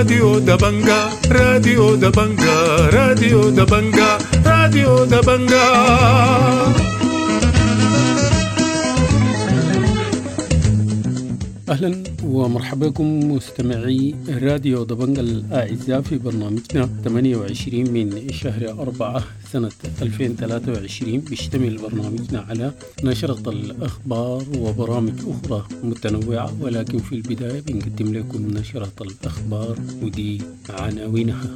راديو دبنجا راديو دبنجا راديو دبنجا راديو دبنجا. أهلا ومرحبا بكم مستمعي راديو دبنجا الأعزاء في برنامجنا 28 من شهر 4 سنة 2023. بيشتمل برنامجنا على نشرة الأخبار وبرامج أخرى متنوعة، ولكن في البداية بنقدم لكم نشرة الأخبار ودي عناوينها.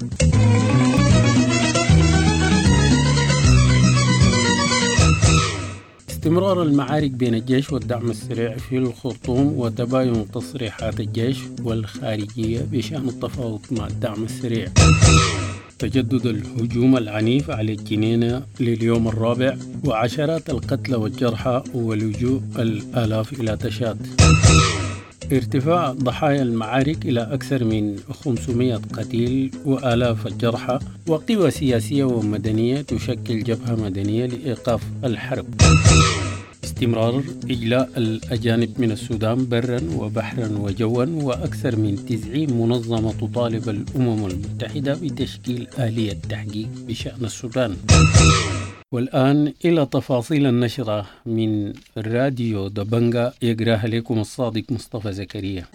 استمرار المعارك بين الجيش والدعم السريع في الخرطوم وتباين تصريحات الجيش والخارجية بشأن التفاوض مع الدعم السريع. تجدد الهجوم العنيف على الجنينة لليوم الرابع، وعشرات القتلى والجرحى ولجوء الآلاف إلى تشاد. ارتفاع ضحايا المعارك إلى أكثر من 500 قتيل وآلاف الجرحى، وقوى سياسية ومدنية تشكل جبهة مدنية لإيقاف الحرب. استمرار إجلاء الأجانب من السودان برا وبحرا وجوا، وأكثر من 90 منظمة تطالب الأمم المتحدة بتشكيل آلية تحقيق بشأن السودان. والآن إلى تفاصيل النشرة من راديو دبنجا، يقراها لكم الصادق مصطفى زكريا.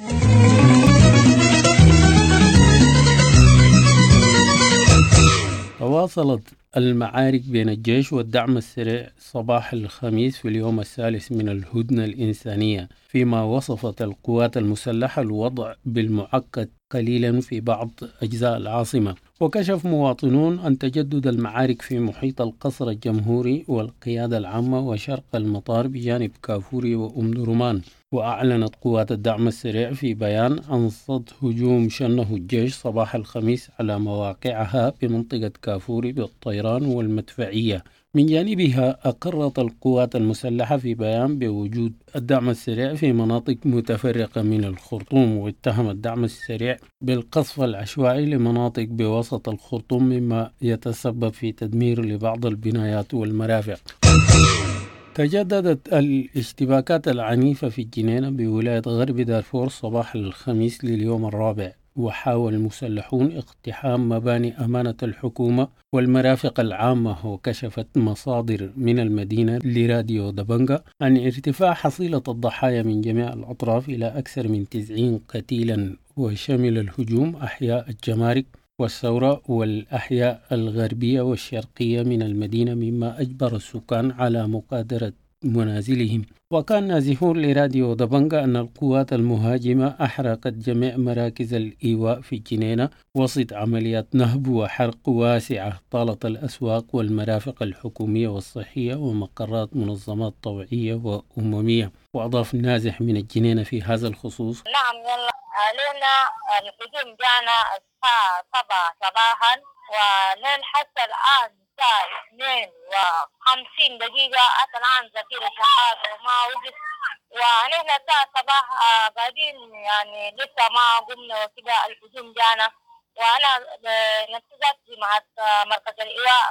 تواصلت المعارك بين الجيش والدعم السريع صباح الخميس في اليوم الثالث من الهدنة الإنسانية، فيما وصفت القوات المسلحة الوضع بالمعقد قليلا في بعض أجزاء العاصمة. وكشف مواطنون أن تجدد المعارك في محيط القصر الجمهوري والقيادة العامة وشرق المطار بجانب كافوري وأم درمان. وأعلنت قوات الدعم السريع في بيان عن صد هجوم شنه الجيش صباح الخميس على مواقعها بمنطقة كافوري بالطيران والمدفعية. من جانبها أقرت القوات المسلحة في بيان بوجود الدعم السريع في مناطق متفرقة من الخرطوم، واتهم الدعم السريع بالقصف العشوائي لمناطق بوسط الخرطوم مما يتسبب في تدمير لبعض البنايات والمرافق. تجددت الاشتباكات العنيفة في الجنينة بولاية غرب دارفور صباح الخميس لليوم الرابع، وحاول المسلحون اقتحام مباني أمانة الحكومة والمرافق العامة. وكشفت مصادر من المدينة لراديو دبنجا عن ارتفاع حصيلة الضحايا من جميع الأطراف إلى أكثر من 90 قتيلا، وشمل الهجوم أحياء الجمارك والثورة والأحياء الغربية والشرقية من المدينة، مما أجبر السكان على مغادرة منازلهم. وكان نازحون لراديو دبنجا أن القوات المهاجمة أحرقت جميع مراكز الإيواء في الجنينة وسط عمليات نهب وحرق واسعة طالت الأسواق والمرافق الحكومية والصحية ومقرات منظمات طوعية وأممية. وأضاف النازح من الجنينة في هذا الخصوص: نعم، يلا علينا الهجوم جانا الساعة 7 صباحا، ولين حتى الآن الساعة 52 دقيقة حتى الآن زفير شغال وما وقف، ونحن الساعة صباح قاعدين يعني لسه ما قمنا وكذا. الهجوم جانا وأنا نفذت مع مركز الإيواء.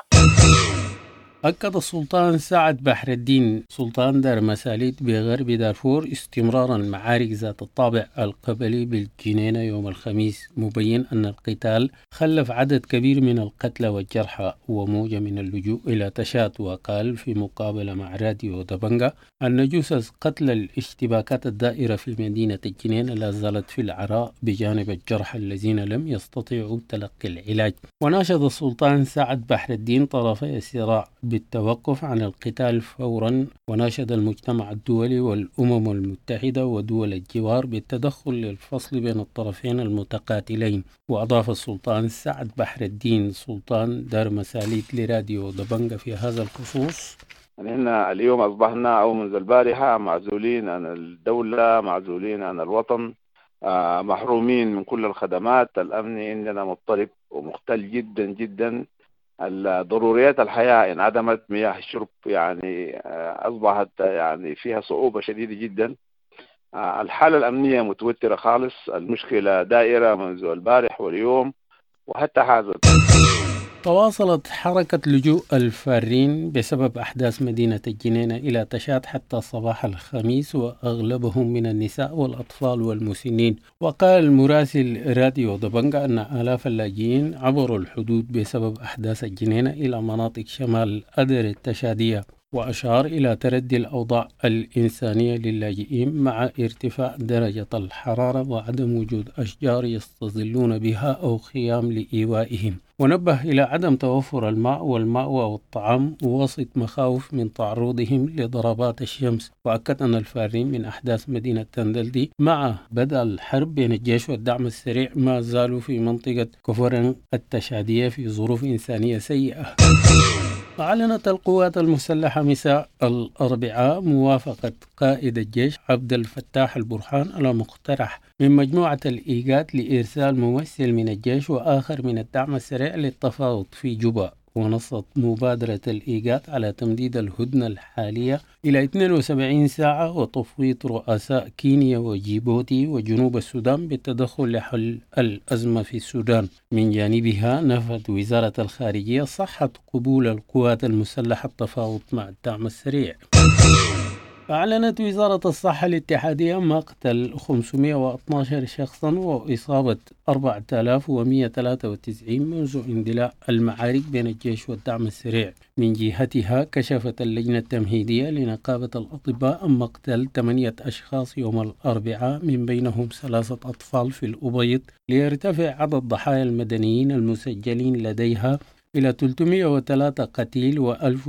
أكد السلطان سعد بحر الدين سلطان دار مساليت بغرب دارفور استمرار المعارك ذات الطابع القبلي بالجنينة يوم الخميس، مبين أن القتال خلف عدد كبير من القتلى والجرحى وموجة من اللجوء إلى تشات. وقال في مقابلة مع راديو دبنجا أن جثث قتلى الاشتباكات الدائرة في مدينة الجنينة لا زالت في العراء بجانب الجرحى الذين لم يستطيعوا تلقي العلاج. وناشد السلطان سعد بحر الدين طرفي الصراع بالتوقف عن القتال فورا، وناشد المجتمع الدولي والأمم المتحدة ودول الجوار بالتدخل للفصل بين الطرفين المتقاتلين. وأضاف السلطان سعد بحر الدين سلطان دار مساليت لراديو دبنجا في هذا الخصوص: نحن اليوم أصبحنا أو منذ البارحة معزولين عن الدولة، معزولين عن الوطن، محرومين من كل الخدمات. الأمن عندنا مضطرب ومختل جدا جدا. ضروريات الحياة انعدمت، مياه الشرب يعني أصبحت يعني فيها صعوبة شديدة جدا. الحالة الأمنية متوترة خالص. المشكلة دائرة منذ البارح واليوم وحتى هذا. تواصلت حركة لجوء الفارين بسبب أحداث مدينة الجنينة إلى تشاد حتى صباح الخميس، وأغلبهم من النساء والأطفال والمسنين. وقال المراسل راديو دبنجا أن آلاف اللاجئين عبروا الحدود بسبب أحداث الجنينة إلى مناطق شمال أدر التشادية، وأشار إلى تردي الأوضاع الإنسانية للاجئين مع ارتفاع درجة الحرارة وعدم وجود أشجار يستظلون بها أو خيام لإيوائهم. ونبه إلى عدم توفر الماء والمأوى والطعام وسط مخاوف من تعرضهم لضربات الشمس. وأكد أن الفارين من أحداث مدينة تندلدي مع بدء الحرب بين الجيش والدعم السريع ما زالوا في منطقة كفرن التشادية في ظروف إنسانية سيئة. أعلنت القوات المسلحة مساء الأربعاء موافقة قائد الجيش عبد الفتاح البرهان على مقترح من مجموعة الإيجاد لإرسال ممثل من الجيش وآخر من الدعم السريع للتفاوض في جوبا. ونصت مبادرة الإيجاد على تمديد الهدنة الحالية إلى 72 ساعة وتفويض رؤساء كينيا وجيبوتي وجنوب السودان بالتدخل لحل الأزمة في السودان. من جانبها نفت وزارة الخارجية صحة قبول القوات المسلحة التفاوض مع الدعم السريع. أعلنت وزارة الصحة الاتحادية مقتل 512 شخصا وإصابة 4193 منذ اندلاع المعارك بين الجيش والدعم السريع. من جهتها كشفت اللجنة التمهيدية لنقابة الأطباء عن مقتل 8 أشخاص يوم الأربعاء، من بينهم 3 أطفال في الأبيض، ليرتفع عدد الضحايا المدنيين المسجلين لديها إلى 303 قتيل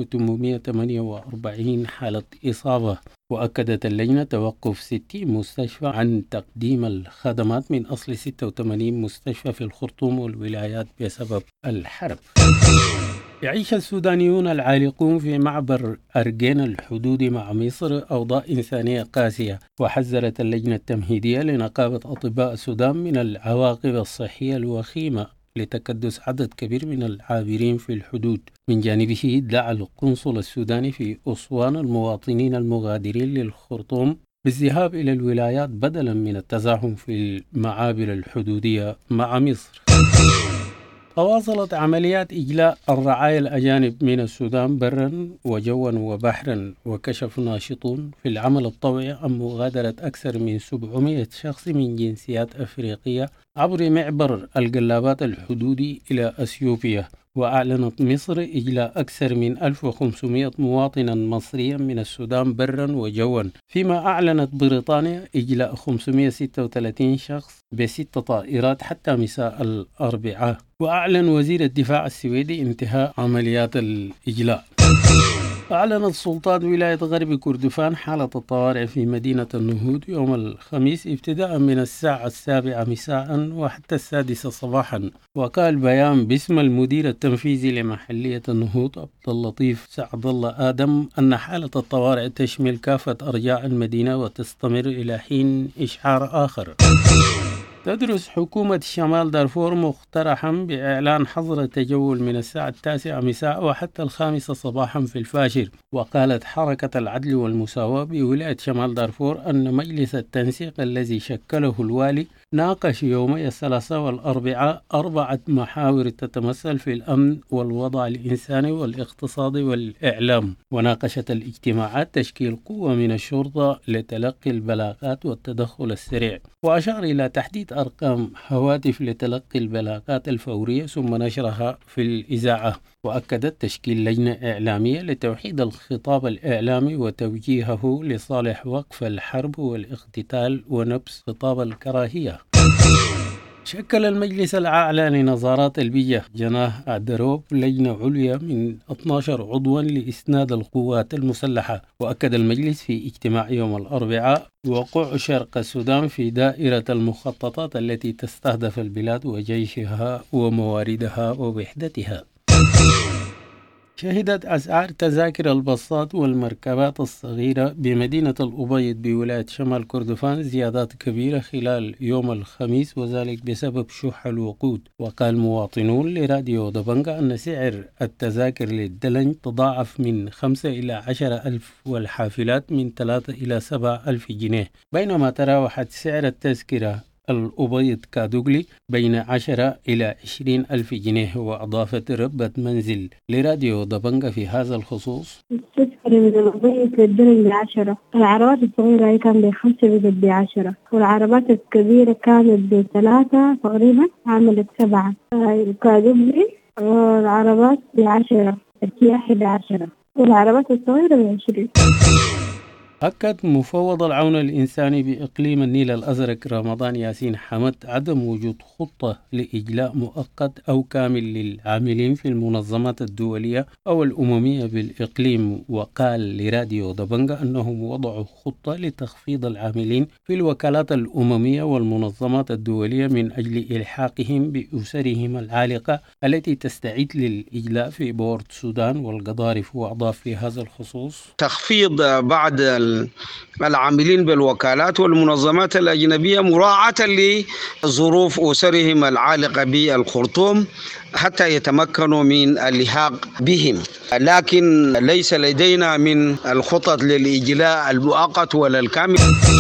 و1848 حالة إصابة. وأكدت اللجنة توقف 60 مستشفى عن تقديم الخدمات من أصل 86 مستشفى في الخرطوم والولايات بسبب الحرب. يعيش السودانيون العالقون في معبر أرجين الحدود مع مصر أوضاع إنسانية قاسية. وحذرت اللجنة التمهيدية لنقابة أطباء السودان من العواقب الصحية الوخيمة لتكدس عدد كبير من العابرين في الحدود. من جانبه دعا القنصل السوداني في أسوان المواطنين المغادرين للخرطوم بالذهاب إلى الولايات بدلا من التزاحم في المعابر الحدودية مع مصر. تواصلت عمليات إجلاء الرعايا الأجانب من السودان برا وجوا وبحرا. وكشف ناشطون في العمل الطوعي عن مغادرة أكثر من 700 شخص من جنسيات أفريقية عبر معبر القلابات الحدودي إلى أثيوبيا. وأعلنت مصر إجلاء أكثر من 1500 مواطنا مصريا من السودان برا وجوا، فيما أعلنت بريطانيا إجلاء 536 شخص ب6 طائرات حتى مساء الأربعاء. وأعلن وزير الدفاع السويدي انتهاء عمليات الإجلاء. أعلنت سلطات ولاية غرب كردفان حالة الطوارئ في مدينة النهود يوم الخميس ابتداء من الساعة 7 مساء وحتى 6 صباحا. وقال بيان باسم المدير التنفيذي لمحلية النهود عبد اللطيف سعد الله آدم أن حالة الطوارئ تشمل كافة أرجاء المدينة وتستمر إلى حين إشعار آخر. تدرس حكومة شمال دارفور مقترحا بإعلان حظر التجول من الساعة 9 مساء وحتى 5 صباحا في الفاشر. وقالت حركة العدل والمساواة بولاية شمال دارفور أن مجلس التنسيق الذي شكله الوالي ناقش يومي الثلاثاء والأربعاء 4 محاور تتمثل في الأمن والوضع الإنساني والاقتصادي والإعلام. وناقشت الاجتماعات تشكيل قوة من الشرطة لتلقي البلاغات والتدخل السريع. وأشار إلى تحديد أرقام هواتف لتلقي البلاغات الفورية ثم نشرها في الإذاعة. وأكدت تشكيل لجنة إعلامية لتوحيد الخطاب الإعلامي وتوجيهه لصالح وقف الحرب والاقتتال ونبذ خطاب الكراهية. شكل المجلس الأعلى لنظارات البيئة جناح أعدروب لجنة عليا من 12 عضوا لإسناد القوات المسلحة. وأكد المجلس في اجتماع يوم الأربعاء وقوع شرق السودان في دائرة المخططات التي تستهدف البلاد وجيشها ومواردها ووحدتها. شهدت أسعار تذاكر الباصات والمركبات الصغيرة بمدينة الأبيض بولاية شمال كردفان زيادات كبيرة خلال يوم الخميس، وذلك بسبب شح الوقود. وقال مواطنون لراديو دبنجا أن سعر التذاكر للدلنج تضاعف من 5 إلى 10 ألف والحافلات من 3 إلى 7 ألف جنيه، بينما تراوحت سعر التذكرة الأبيض كادوغلي بين 10 إلى 20 ألف جنيه. وأضافت ربة منزل لراديو دبنجة في هذا الخصوص: تشتري من الأبيض للدرجة 10. العربات الصغيرة هي كانت ب5 بقت ب10، والعربات الكبيرة كانت ب3 تقريبا عملت 7. كادوغلي العربات ب10، الكياحي ب10، والعربات الصغيرة ب20. أكد مفوض العون الإنساني بإقليم النيل الأزرق رمضان ياسين حمد عدم وجود خطة لإجلاء مؤقت أو كامل للعاملين في المنظمات الدولية أو الأممية بالإقليم. وقال لراديو دبنجة أنهم وضعوا خطة لتخفيض العاملين في الوكالات الأممية والمنظمات الدولية من أجل إلحاقهم بأسرهم العالقة التي تستعد للإجلاء في بورت السودان والقضارف. وأضاف في هذا الخصوص: تخفيض بعض العاملين بالوكالات والمنظمات الأجنبية مراعاة لظروف أسرهم العالقة بالخرطوم حتى يتمكنوا من اللحاق بهم، لكن ليس لدينا من الخطط للإجلاء المؤقت ولا الكامل.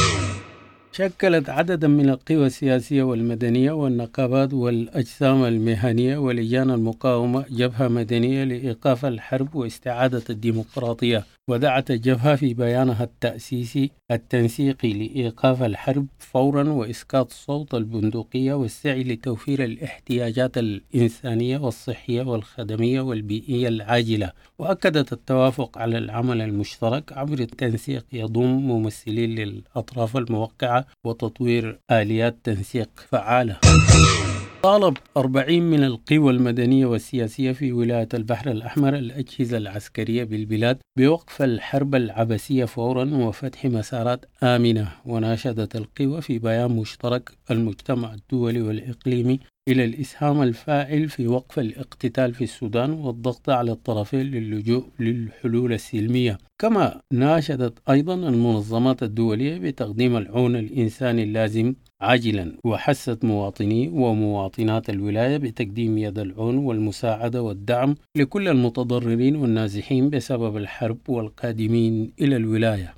شكلت عددا من القوى السياسية والمدنية والنقابات والأجسام المهنية ولجان المقاومة جبهة مدنية لإيقاف الحرب واستعادة الديمقراطية. ودعت الجبهة في بيانها التأسيسي التنسيقي لإيقاف الحرب فورا وإسقاط صوت البندقية والسعي لتوفير الاحتياجات الإنسانية والصحية والخدمية والبيئية العاجلة. وأكدت التوافق على العمل المشترك عبر التنسيق يضم ممثلين للأطراف الموقعة وتطوير آليات تنسيق فعالة. طالب 40 من القوى المدنية والسياسية في ولاية البحر الأحمر الأجهزة العسكرية بالبلاد بوقف الحرب العبثية فورا وفتح مسارات آمنة. وناشدت القوى في بيان مشترك المجتمع الدولي والإقليمي إلى الإسهام الفاعل في وقف الاقتتال في السودان والضغط على الطرفين للجوء للحلول السلمية. كما ناشدت أيضا المنظمات الدولية بتقديم العون الإنساني اللازم عاجلا. وحثت مواطني ومواطنات الولاية بتقديم يد العون والمساعدة والدعم لكل المتضررين والنازحين بسبب الحرب والقادمين إلى الولاية.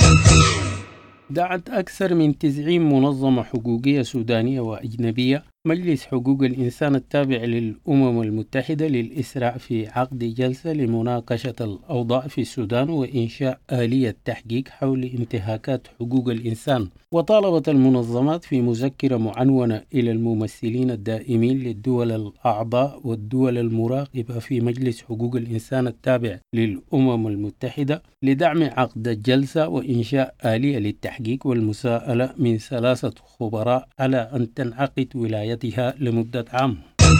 دعت أكثر من 90 منظمة حقوقية سودانية وأجنبية مجلس حقوق الإنسان التابع للأمم المتحدة للإسراع في عقد جلسة لمناقشة الأوضاع في السودان وإنشاء آلية تحقيق حول انتهاكات حقوق الإنسان. وطالبت المنظمات في مذكرة معنونة إلى الممثلين الدائمين للدول الأعضاء والدول المراقبة في مجلس حقوق الإنسان التابع للأمم المتحدة لدعم عقد الجلسة وإنشاء آلية للتحقيق والمساءلة من 3 خبراء على أن تنعقد ولايتها لمدة عام.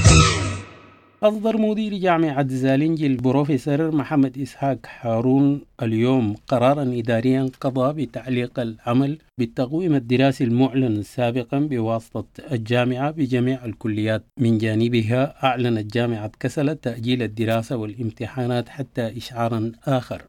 أصدر مدير جامعة زالنجي البروفيسور محمد إسحاق هارون اليوم قرارا إداريا قضى بتعليق العمل بالتقويم الدراسي المعلن سابقا بواسطة الجامعة بجميع الكليات. من جانبها أعلنت جامعة كسل تأجيل الدراسة والامتحانات حتى إشعار آخر.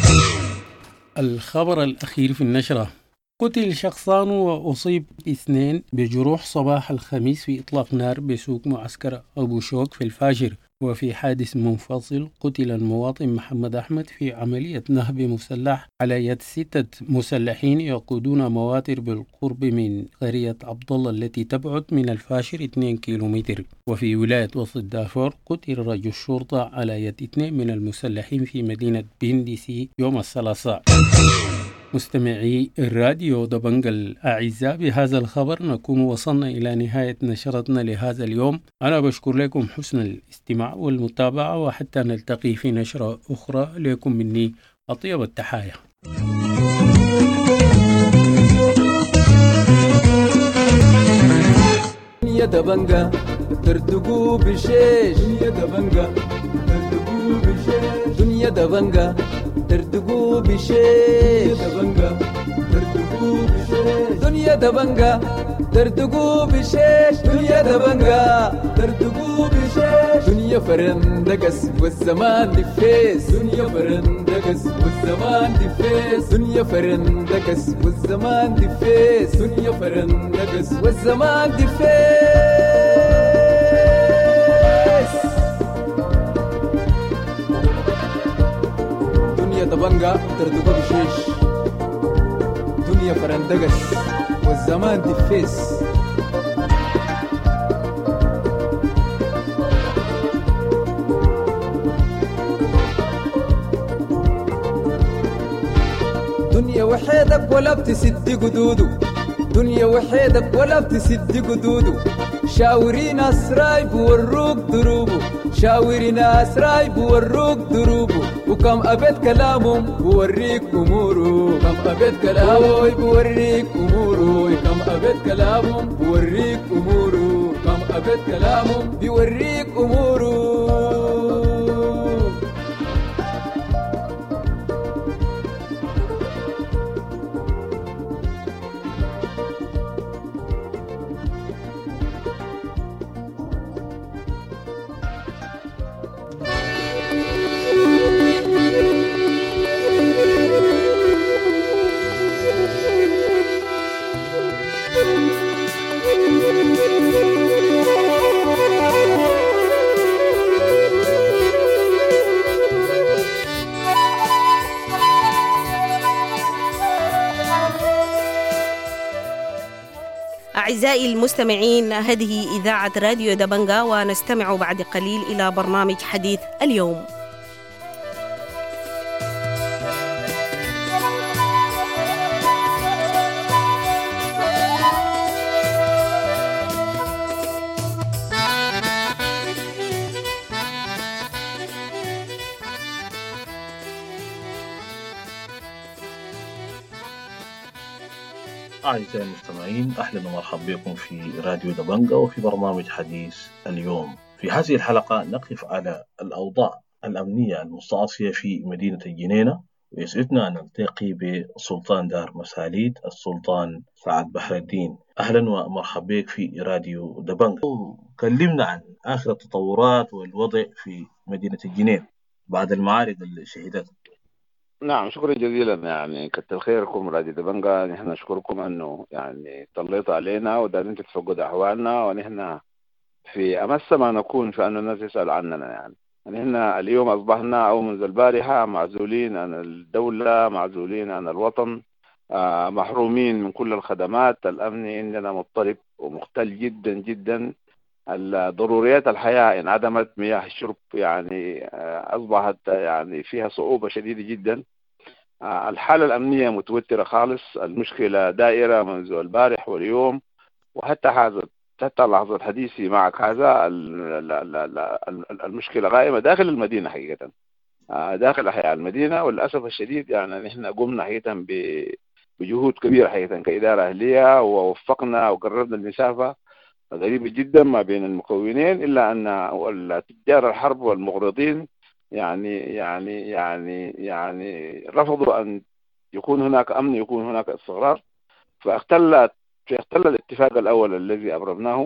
الخبر الأخير في النشرة: قتل شخصان وأصيب 2 بجروح صباح الخميس في إطلاق نار بسوق معسكر أبو شوك في الفاجر. وفي حادث منفصل قتل المواطن محمد أحمد في عملية نهب مسلح على يد 6 مسلحين يقودون مواتر بالقرب من قرية عبد الله التي تبعد من الفاشر 2 كيلومتر. وفي ولاية وسط دارفور قتل رجل شرطة على يد 2 من المسلحين في مدينة بندسي يوم الثلاثاء. مستمعي الراديو دبنجة الأعزاء، بهذا الخبر نكون وصلنا إلى نهاية نشرتنا لهذا اليوم. أنا بشكر لكم حسن الاستماع والمتابعة، وحتى نلتقي في نشرة أخرى لكم مني أطيب التحايا. دنيا دبنجة ترتقو بشيش، دنيا دبنجة ترتقو بشيش، دنيا دبنجة ترتقو بشيش، دنيا دبنجة ترتقو بشيش، دنيا دبنجة ترتقو بشيش، دنيا فرندقس والزمان دفيس، دنيا فرندقس والزمان دفيس، دنيا فرندقس والزمان دفيس، دنيا فرندقس والزمان دفيس. دبنجة تردقو بشيش، دنيا فرندقس والزمان دفيس. وحيدك ولا بتسد قدوده دنيا وحيدك ولا بتسد قدوده شاوري ناس راي بوروك دروبه شاوري ناس راي بوروك دروبه وكم أبد كلامهم بوريك أموره كم أبد كلامهم بوريك أموره كم أبد كلامهم بوريك أموره كم أبد كلامهم بوريك أموره. أعزائي المستمعين، هذه إذاعة راديو دبنجا، ونستمع بعد قليل إلى برنامج حديث اليوم. أعزائي المستمعين، أهلا ومرحبا بكم في راديو دبنجا وفي برنامج حديث اليوم. في هذه الحلقة نقف على الأوضاع الأمنية المستعصية في مدينة الجنينة، ويسعدنا أن نلتقي بسلطان دار مساليد السلطان سعد بحر الدين. أهلا ومرحبا بك في راديو دبنجا. كلمنا عن آخر التطورات والوضع في مدينة الجنينة بعد المعارك اللي شهدتها. نعم، شكرا جزيلا. يعني كتر خيركم راديو دبنجا، نحن نشكركم انه يعني طليتوا علينا ودارين تتفقدوا احوالنا، ونحن في امس ما نكون في انه الناس يسال عننا. يعني نحن اليوم اصبحنا او منذ البارحه معزولين عن الدوله، معزولين عن الوطن، محرومين من كل الخدمات. الامن عندنا مضطرب ومختل جدا جدا. ضروريات الحياه انعدمت، مياه الشرب يعني اصبحت يعني فيها صعوبه شديده جدا. الحالة الأمنية متوترة خالص. المشكلة دائرة منذ البارح واليوم، وحتى حتى لحظة حديثي معك هذا المشكلة غائمة داخل المدينة حقيقة، داخل أحياء المدينة. وللأسف الشديد يعني نحن قمنا حقيقة بجهود كبيرة حقيقة كإدارة أهلية، ووفقنا وقربنا المسافة غريبة جدا ما بين المكونين، إلا أن التجار الحرب والمغرضين يعني رفضوا أن يكون هناك أمن، يكون هناك استقرار. فاختل الاتفاق الأول الذي أبرمناه،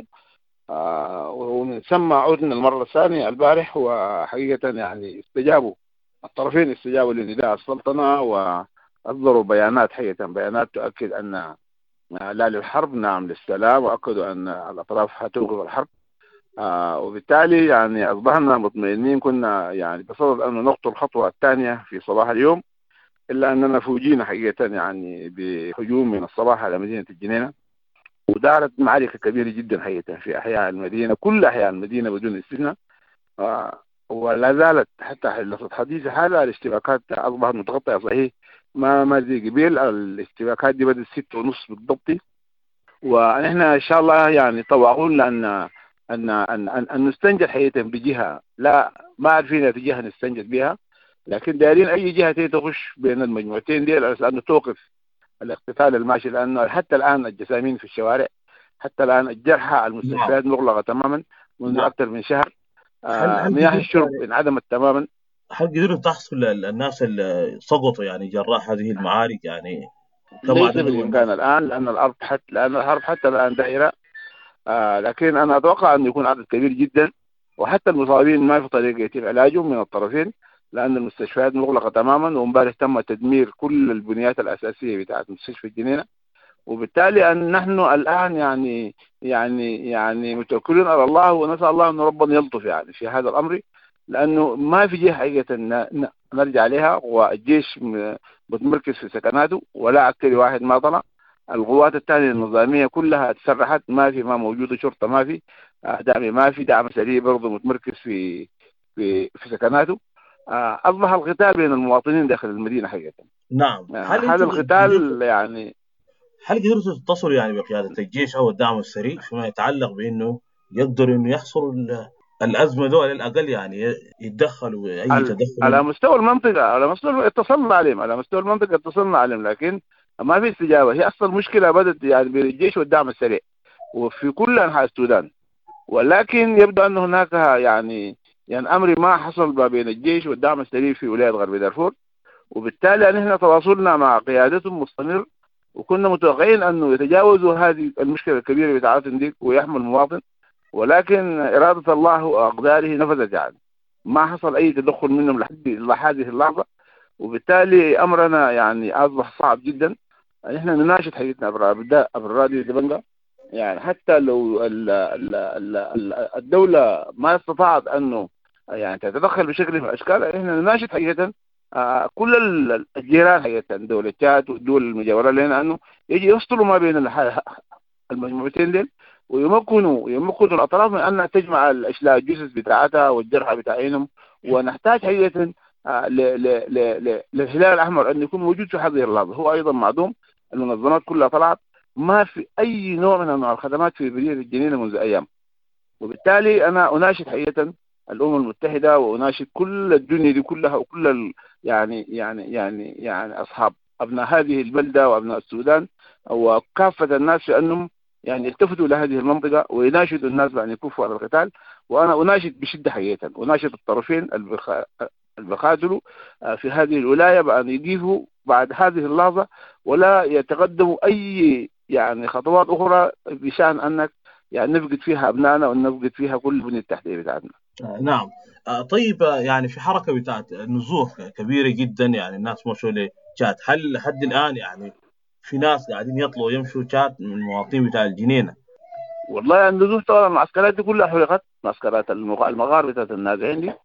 ومن ثم عدنا المرة الثانية البارح، وحقيقة يعني الطرفين استجابوا لنداء السلطنة وأصدروا بيانات، حقيقة بيانات تؤكد أن لا للحرب، نعم للسلام، وأكدوا أن الأطراف هتوقف الحرب. وبالتالي يعني أصبحنا مطمئنين. كنا يعني بصدد أن نخطو الخطوة الثانية في صباح اليوم، إلا أننا فوجئنا حقيقة يعني بهجوم من الصباح على مدينة الجنينة، ودارت معركة كبيرة جدا حقيقة في أحياء المدينة، كل أحياء المدينة بدون استثناء. ولا زالت حتى لحظة حديث هذا الاشتباكات أصبحت متغطية صحيح، ما زي قبل. الاشتباكات دي بدأت 6:30 بالضبط، ونحن إن شاء الله يعني طوعون لأن أن نستنجد حقيقة بجهة، لا ما عارفين جهة نستنجد بها، لكن دايرين أي جهة تخش بين المجموعتين دي على أن توقف الاقتتال الماشي، لأنه حتى الآن الجسامين في الشوارع، حتى الآن الجرحى، المستشفيات مغلقة تماما منذ أكثر من شهر. مياه الشرب انعدمت تماما. هل قدروا تحصل الناس اللي سقطوا يعني جراح هذه المعارك؟ يعني ليس بالإمكان الآن، لأن الحرب حتى الآن دائرة. لكن أنا أتوقع أن يكون عدد كبير جدا، وحتى المصابين ما في طريقة يتم علاجهم من الطرفين، لأن المستشفيات مغلقة تماما. ومبارح تم تدمير كل البنيات الأساسية بتاعة مستشفى الجنينة، وبالتالي أن نحن الآن يعني متوكلين على الله، ونسأل الله أن ربنا يلطف يعني في هذا الأمر، لأنه ما في جهة حقيقة نرجع عليها، والجيش متمركز في سكناته، ولا عسكري واحد ما طلع. القوات الثانية النظامية كلها تسرحت، ما موجودة شرطة، ما في دعم سريع برضه متمركز في سكناته. أصبح القتال بين المواطنين داخل المدينة حقيقة. نعم. هذا القتال يعني هل قدرتوا تتصلوا يعني بقيادة الجيش أو الدعم السريع فيما يتعلق بأنه يقدروا إنه يحصروا الأزمة دول على الأقل يعني يتدخلوا أي تدخل على مستوى المنطقة، على مستوى اتصلنا عليهم، على مستوى المنطقة اتصلنا عليهم، لكن ما في استجابة. هي أصل المشكلة بدت يعني بين الجيش والدعم السريع وفي كل أنحاء السودان، ولكن يبدو أن هناك يعني أمر ما حصل ما بين الجيش والدعم السريع في ولاية غرب دارفور، وبالتالي نحن تواصلنا مع قيادتهم مستمر، وكنا متوقعين أنه يتجاوزوا هذه المشكلة الكبيرة بتاعت ديك ويحموا المواطن، ولكن إرادة الله وأقداره نفذت. يعني ما حصل أي تدخل منهم لحد هذه اللحظة، وبالتالي أمرنا يعني أصبح صعب جدا. نحن نناشد حقيقتنا عبر راديو دبنجا، يعني حتى لو الدولة ما استطاعت أنه يعني تتدخل بشكل من الأشكال، إحنا نناشد حقيقة كل الجيران حقيقة دولة تشاد والدول المجاورة لنا أنه يجي يفصلوا ما بين المجموعتين دول، ويمكنوا الأطراف من أن تجمع الأشلاء الجثث بتاعتها والجرحى بتاعينهم. ونحتاج حقيقة للهلال الأحمر أن يكون موجود في هذه اللحظة. هو أيضا معدوم، المنظمات كلها طلعت، ما في أي نوع من أنواع الخدمات في مدينة الجنينة منذ أيام. وبالتالي أنا أناشد حقيقة الأمم المتحدة وأناشد كل الدنيا دي كلها وكل يعني أصحاب أبناء هذه البلدة وأبناء السودان وكافة الناس في أنهم يعني التفتوا لهذه المنطقة ويناشدوا الناس بأن يكفوا على القتال. وأنا أناشد بشدة حقيقة، أناشد الطرفين البقاتلوا في هذه الولاية بأن يقيفوا بعد هذه اللحظة ولا يتقدموا أي يعني خطوات أخرى بشأن أنك يعني نفقد فيها أبنائنا ونفقد فيها كل البنية التحتية بتاعتنا. نعم. طيب يعني في حركة بتاعت نزوح كبيرة جدا، يعني الناس مشوا لجاد، هل لحد الآن يعني في ناس قاعدين يطلعوا يمشوا جاد من المواطنين بتاع الجنينة؟ والله النزوح طبعا المعسكرات دي كلها حرقت، معسكرات المغار بتاعت النازحين دي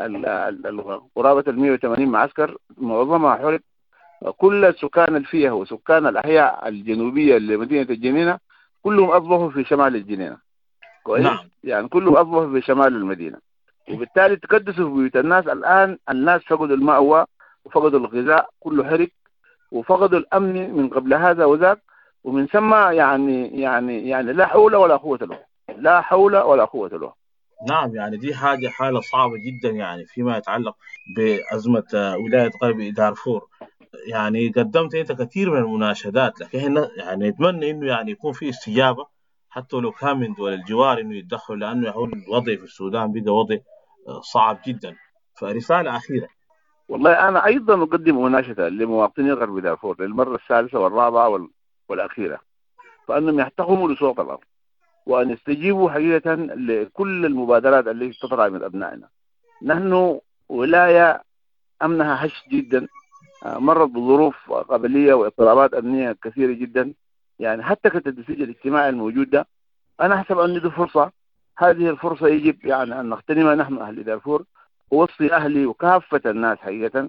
قرابة 180 معسكر معظمها حرق. كل السكان الفيها وسكان الأحياء الجنوبية لمدينة الجنينة كلهم أصبحوا في شمال الجنينة. كويس؟ نعم. يعني كلهم أصبحوا في شمال المدينة، وبالتالي تكدسوا في بيوت الناس. الآن الناس فقدوا المأوى وفقدوا الغذاء، كله حرق، وفقدوا الأمن من قبل هذا وذاك، ومن ثم يعني لا حول ولا قوة له، لا حول ولا قوة له. نعم. يعني دي حالة صعبة جدا يعني فيما يتعلق بأزمة ولاية غرب دارفور. يعني قدمت أنت كثير من المناشدات، لكن يعني نتمنى إنه يعني يكون في استجابة حتى لو كان من دول الجوار إنه يتدخل، لأنه يكون الوضع في السودان بقى وضع صعب جدا. فرسالة أخيرة. والله أنا أيضا أقدم مناشدة لمواطني غرب دارفور للمرة الثالثة والرابعة والأخيرة، فأنهم يحتقموا لصوت الأرض وأن يستجيبوا حقيقة لكل المبادرات التي تطلع من أبنائنا. نحن ولاية أمنها هش جدا، مرت بظروف قبلية واضطرابات أمنية كثيرة جدا. يعني حتى كالتدريج الاجتماعي الموجود ده أنا أحسب أن دي فرصة، هذه الفرصة يجب يعني أن نغتنمها نحن أهل دارفور ووصي أهلي وكافة الناس حقيقة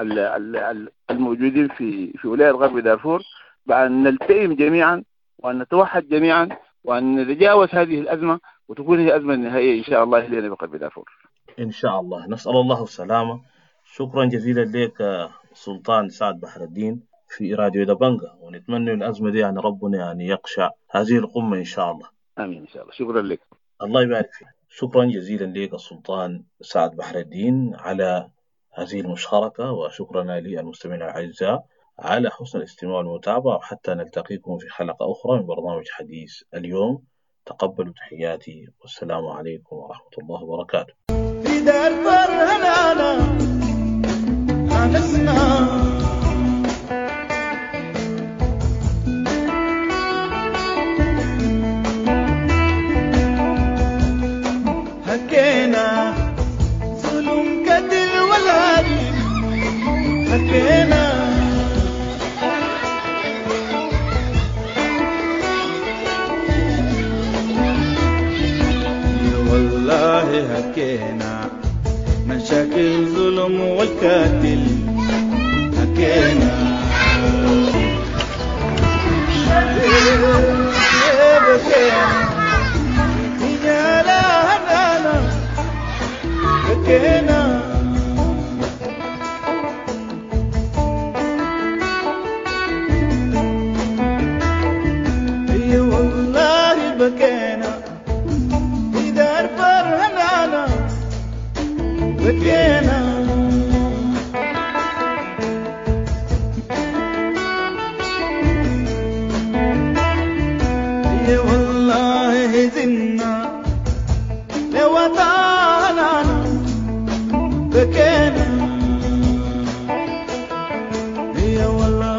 الموجودين في ولاية غرب دارفور بأن نلتئم جميعا وأن نتوحد جميعا وأن نتجاوز هذه الأزمة وتكون هي أزمة نهائية إن شاء الله لنا بغرب دارفور. إن شاء الله. نسأل الله السلامة. شكرا جزيلا لك سلطان سعد بحر الدين في راديو دبنجا، ونتمنى الأزمة دي يعني ربنا يعني يقشع هذه القمة إن شاء الله. آمين إن شاء الله. شكرا لك. الله يبارك فيك. شكرا جزيلا لك السلطان سعد بحر الدين على هذه المشاركة، وشكرا للمستمعين الأعزاء على حسن الاستماع والمتابعة، وحتى نلتقيكم في حلقة أخرى من برنامج حديث اليوم. تقبلوا تحياتي والسلام عليكم ورحمة الله وبركاته. في دارفور هلانا أنسنا هكينا ظلم قتل والهدي هكينا والله هكينا مشاكل ظلم والقاتل هكينا رجال هنانا هكينا نزلنا لوطننا بكينا يا والله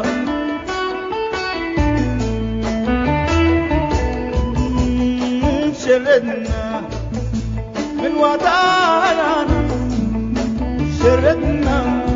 شردنا من وطننا شردنا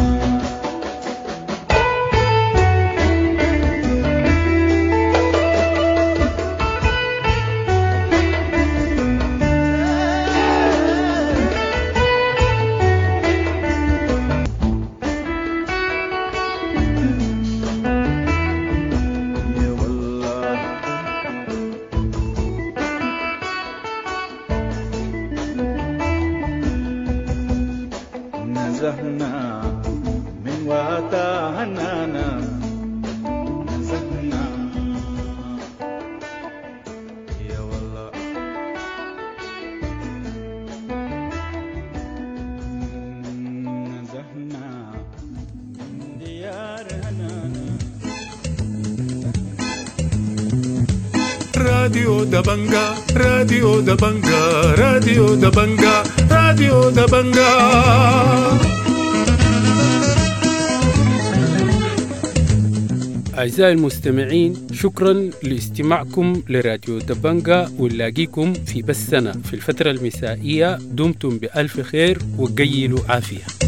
نزهنا من وطننا نزهنا يا والله نزهنا من ديارنا راديو دبنجا راديو دبنجا راديو دبنجا راديو دبنجا. أعزائي المستمعين، شكرا لاستماعكم لراديو دبنجا، ونلاقيكم في بثنا في الفترة المسائية. دمتم بألف خير وقيلوا عافية.